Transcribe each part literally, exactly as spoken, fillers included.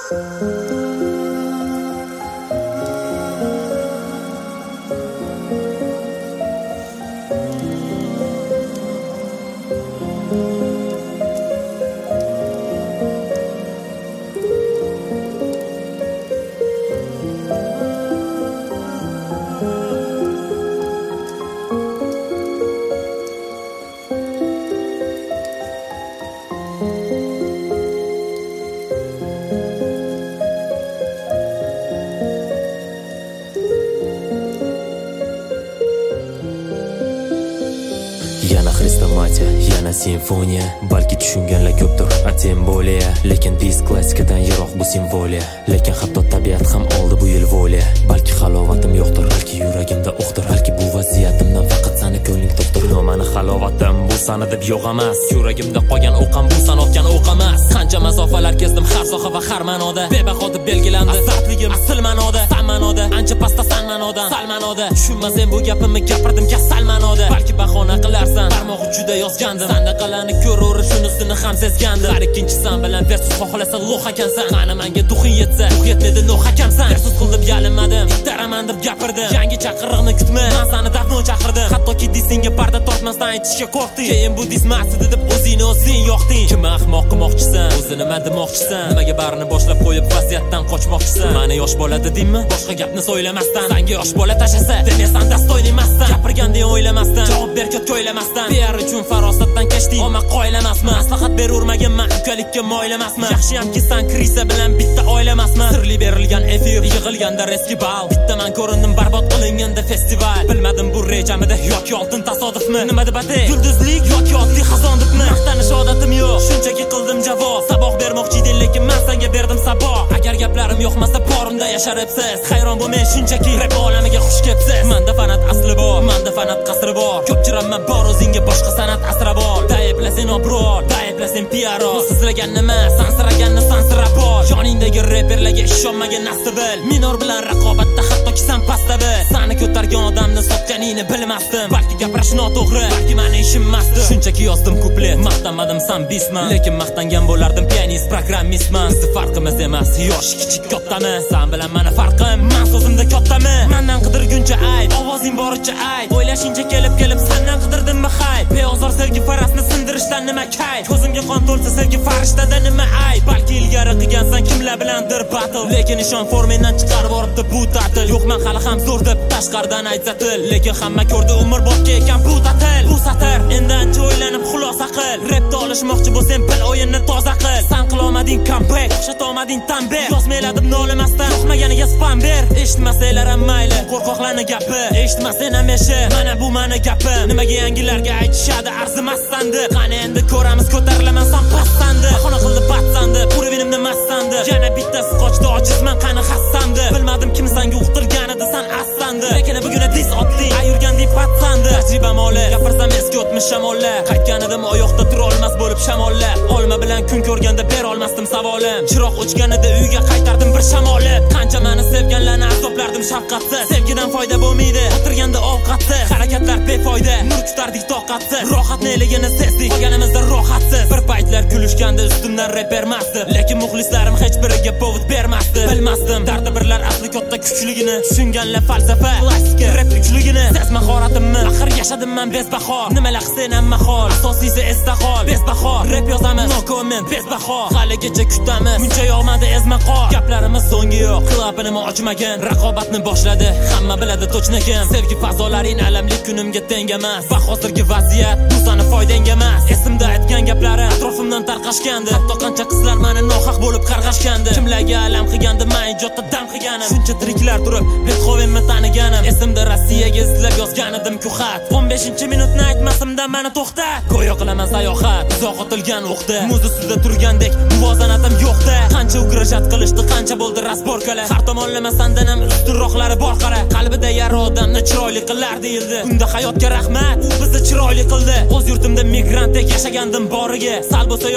Yana xrestomatiya, yana simfoniya, balki tushunganlar ko'pdir, a tem bo'liya. Lekin dis klassikadan yiroq bu simfoliya. Lekin hatto tabiat ham oldi bu yil volia. Balki halovatim yo'qdir, balki yuragimda o'qdir, balki bu vaziyatimdan faqat seni ko'ngling to'qdir. No, meni halovatim bu sana deb yo'q emas. Yuragimda qolgan o'qam bu san otgan o'q emas. Qancha masofalar kezdim har soha va har ma'noda. Bebaho deb belgilandi asarligim asl ma'noda. San ma'noda, ancha pastda san ma'noda, sal ma'noda. Tushunmasam bu gapimni gapirdim kasal ma'noda. Balki bahona qilarsan, barmoq uchida yozgandim. Sanaqalarni ko'raver, shunisini ham sezgandim. Har ikkinchi san bilan versus xohlasa loh ekansan. Qani menga duxing yetsa, duh yetmadi loh ekansan. Versus qilib yalinmadim, ittaraman deb gapirdim. Yangi chaqiriqni kutma, men seni dafno chaqirdim. Hattoki disingga parda tortmasdan aytishga qo'rqding. Keyin bu dismasidi deb o'zingni o'zing yo'qding. Kim ahmoq qilmoqchisan, o'zini nima demoqchisan? Nimaga barini boshlab qo'yib vaziyatdan qochmoqchisan? Meni yosh bola dedingmi? Boshqa gapni so'ylamasdan. Senga yosh bola tashasa, demasan dastoyni emasdan. Gapirganda o'ylamasdan, javob ber ketga o'ylamasdan. Piar uchun farosatdan kechding, omma qo'ylamasman. Maslahat berurmaganman, ukalikka mo'ylamasman. Yaxshiyamki sen krisa bilan bitta oilamasman. Sirli berilgan efir, yig'ilganda reski bal. Bitta men ko'rindim barbod qilinganda festival. Bilmadim bu rejamida yoki oltin tasodifmi? Nima deb atay? Yulduzlik yoki oddiy xazon debmi? Maqtanish odatim yo'q, shunchaki qildim javob. Saboq bermoqchi eding, lekin men senga berdim saboq. Agar gaplarim yo'qmasa borimda yasharibsiz. Hayron bo'lmay shunchaki rap olamiga xush kelibsiz. Menda fanat asli bor, menda fanat qasri bor. Ko'pchiramman bor o'zingga boshqa san'at asrab ol. Dayiblasin obrol, dayiblasin piaro. Sizlagan nima, sansiraganni sansirab ol. Yoningdagi reperlarga ishonmagan nasib bil. Minor bilan raqobatda hattoki sen pasta bil. Seni ko'targan odamni sotganingni bilmasdim. Balki gapirish noto'g'ri, balki meni ishim emasdi. Shunchaki yozdim kuplet, maqtanmadim san bisman. Lekin maqtangan bo'lardim pianist, programmistman. Bizni farqimiz emas, yosh kichik kattami? Sen bilan meni farqim, men so'zimda kattami? Mendan qidirguncha ayb, ovozing boricha ayb. O'ylashingcha kelib kelib sendan qidirdimmi hayb? Beozor sevgi farasni sindirishdan nima kayf? Ko'zimga qon to'lsa sevgi farishtadan nima ayb? Balki ilgari qilgansan kimlar bilandir battle. Lekin ishon formendan chiqarib boribdi bu ta'til. Yo'q, men hali ham zo'r deb tashqaridan aytsatil. Lekin hamma ko'rdi umr botga ekan bu ta'til. Bu satr endi ancha o'ylanib xulosa qil. Rapda olishmoqchi bo'lsang bil o'yinni toza qil. Sen qilolmading comeback, o'xshatolmading tanbeh. Yozmayladim nolimasdan, yo'qmaganiga spam ber. Eshitmasanglar ham mayli, qo'rqoqlarni gapi. Eshitmasang ham yasha, mana bu meni gapim. Nimaga yangilarga aytishadi arzimasandi? Qani endi ko'ramiz ko'tarilaman san pastandi. Bahona qildi batsandi, urevinimni massandi. Yana bittasi qochdi ojizman qani hassandi. Bilmadim kim senga uqtirganida san assandi. Lekin buguna dis otding, ayurganding patsandi. Tajribam oli, gapirsam eski o'tmish shamollar. Qaytganidim oyoqda tura olmas bo'lib shamollar. Olma bilan kun ko'rganda ber olmasdim savolim. Chiroq o'chganida uyga qaytardim bir shamolib. Qancha meni sevganlarni azoblardim shafqatsiz. Sevgidan foyda bo'lmaydi, o'tirganda ovqatsiz. Harakatlar befoyda, nur tutardik toqatsiz. Rohat neligini sezdik, qolganimizda rohatsiz. Bir paytlar kulishganda ustimdan rap bermasdi. Lekin muxlislarim hech biriga povud bermasdi. Bilmasdim dardi birlar asli katta kuchligini. Tushunganlar falsafa, klassika rap kuchligini. Sez mahoratimni, axir yashadim men bezbahor. Nimalar qilsang ham mahol, asosiysi esda qol. Bezbahor rap yozaman, no comment, bezbahor. Haligacha kutamiz, muncha yo'qmadi ezma qol. Gaplarimiz so'nggi yo'q, qilabini ochmagan. Raqobatni boshladi, hamma biladi to'chna kim. Sevgi fazolaring alamli kunimga teng emas. Va hozirgi vaziyat bu seni foydang emas. Esimda aytgan gaplarim atrofimdan tarqashgandi. Hatto qancha qizlar meni nohaq bo'lib qarg'ashgandi. Kimlarga alam qilgandi, men ijodda dam qilganim. Shuncha tiriklar turib, Beethovenni taniganim. Esimda Rossiyaga izlab yozgan edim ku xat. o'n beshinchi minutni aytmasimda meni to'xta. Go'yo qilaman sayohat, uzoq otilgan o'qda. Muz ustida turgandek muvozanatim yo'qda. Qancha ugrashat qilishdi, qancha bo'ldi rasborkalar. Har tomonlama sandan ham ustunroqlari bor qara. Qalbida yara odamni chiroyli qilar deyildi. Unda hayotga rahmat, u bizni chiroyli qildi. O'z yurtimda migrantdek yashagandim boriga. Sal bo'lsa ham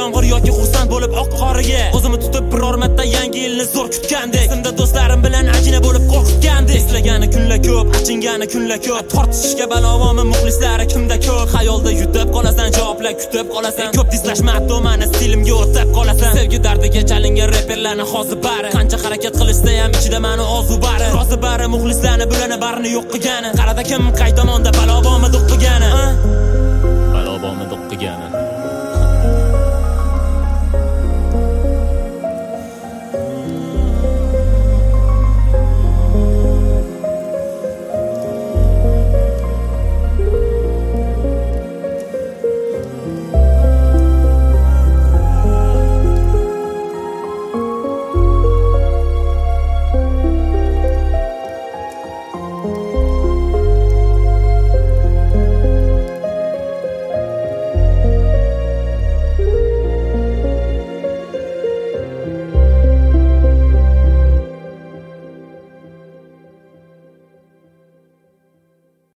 g'amg'or yoki xursand bo'lib oq qoriga o'zimni tutib biror marta yangi yilni zo'r kutgandek esimda do'stlarim bilan ajina bo'lib qo'rqitgandek eslagani kunlar ko'p achingani kunlar ko'p tortishishga balovomi muxlislari kimda ko'p xayolda yutib qolasan javoblar kutib qolasan ko'p dislashmabdi mani stilimga o'tib qolasan sevgi dardiga chalingan reperlarni hozir bari qancha harakat qilishsa ham ichida mani ozu bari rozi bari muxlislarni bularni barini yo'q qilgani qarada kim qay tomonda balovomi do'q qilgani